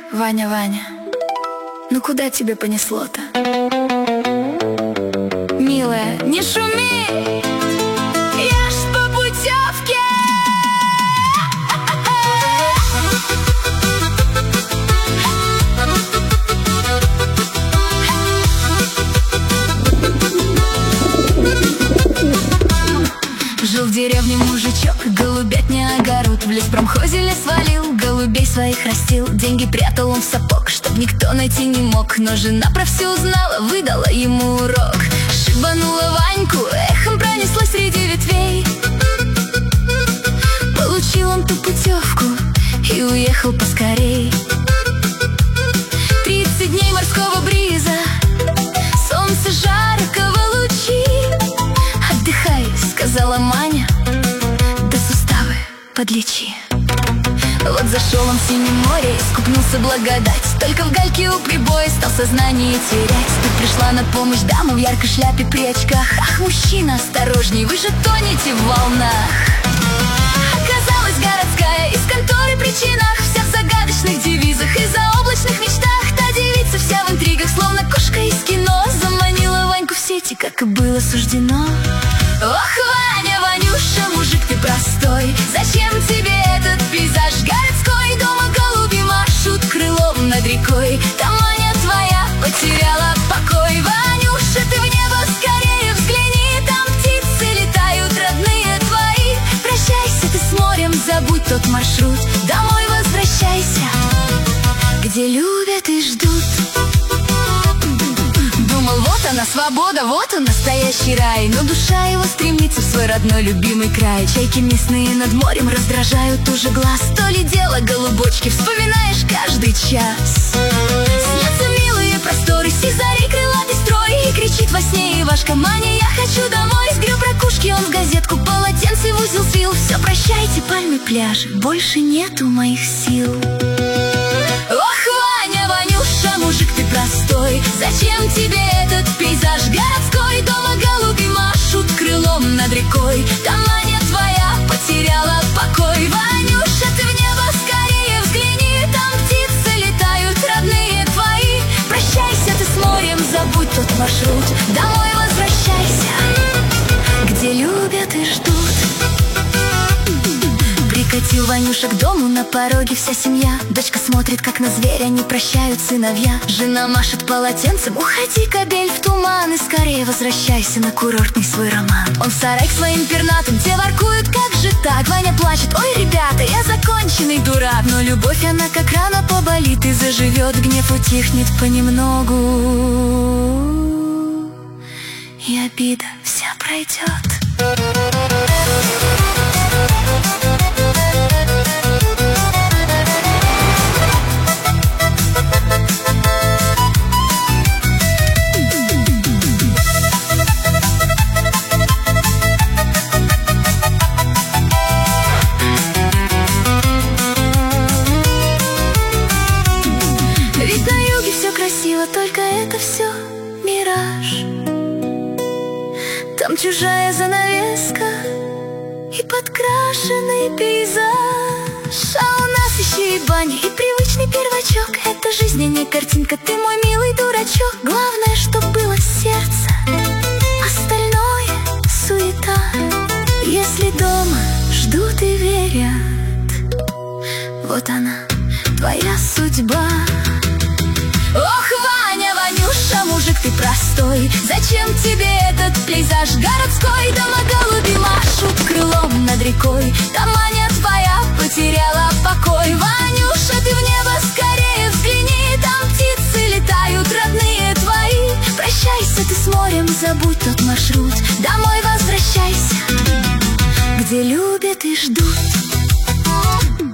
Ваня, Ваня, ну куда тебя понесло-то? Милая, не шуми, я ж по путевке. Жил в деревне мужичок, голубятня огород. В леспромхозе лес валил, голубей своих растил. Деньги прятал он в сапог, чтоб никто найти не мог. Но жена про все узнала, выдала ему урок. Шибанула Ваньку, эхом пронеслось среди ветвей. Получил он ту путевку и уехал поскорей. 30 дней морского бриза, солнце жаркого лучи. Отдыхай, сказала Маня, да суставы подлечи. Вот зашел он в синее море, искупнулся благодать. Только в гальке у прибоя стал сознание терять. Тут пришла на помощь дама в яркой шляпе при очках. Ах, мужчина, осторожней, вы же тонете в волнах. Оказалась городская, из конторы при чинах, вся в загадочных девизах и заоблачных мечтах. Та девица вся в интригах, словно кошка из кино, заманила Ваньку в сети, как и было суждено. Ох, Ваня, Ванюша, мужик ты простой, зачем тебе этот пейзаж городской? Дома голуби машут крылом над рекой, там Маня твоя потеряла покой. Ванюша, ты в небо скорее взгляни, там птицы летают, родные твои. Прощайся ты с морем, забудь тот маршрут, домой возвращайся, где любят и ждут. Думал, вот она свобода, вот он настоящий рай. Но душа его стремится в свой родной любимый край. Чайки местные над морем раздражают уже глаз. То ли дело голубочки, вспоминаешь каждый час. Снятся милые просторы, сизари, крылатый строй. И кричит во сне Ивашка: Маня, я хочу домой. Сгреб ракушки он в газетку, полотенце в узел свил. Все, прощайте, пальмы, пляжи, больше нету моих сил. Ох, Ваня, Ванюша, мужик ты простой, зачем тебе этот пейзаж городской? Дома голуби машут крылом над рекой, там Маня твоя потеряла покой. Ванюша, ты в небо скорее взгляни, там птицы летают, родные твои. Прощайся ты с морем, забудь тот маршрут, домой возвращайся, где любят и ждут. Прикатил Ванюша к дому, на пороге вся семья. Дочка смотрит, как на зверя не прощают сыновья. Жена машет полотенцем: уходи, кобель, в туман, и скорее возвращайся на курортный свой роман. Он в сарай к своим пернатым, те воркуют: как же так? Ваня плачет: ой, ребята, я законченный дурак. Но любовь, она как рана поболит и заживет, гнев утихнет понемногу, и обида вся пройдет. Только это все мираж. Там чужая занавеска и подкрашенный пейзаж. А у нас еще и баня, и привычный первачок. Это жизнь, а не картинка, ты мой милый дурачок. Главное, чтоб было сердце, остальное суета. Если дома ждут и верят, вот она, твоя судьба. Ох, Ваня, Ванюша, мужик ты простой, зачем тебе этот пейзаж городской? Дома голуби машут крылом над рекой, там Маня твоя потеряла покой. Ванюша, ты в небо скорее взгляни, там птицы летают, родные твои. Прощайся ты с морем, забудь тот маршрут, домой возвращайся, где любят и ждут.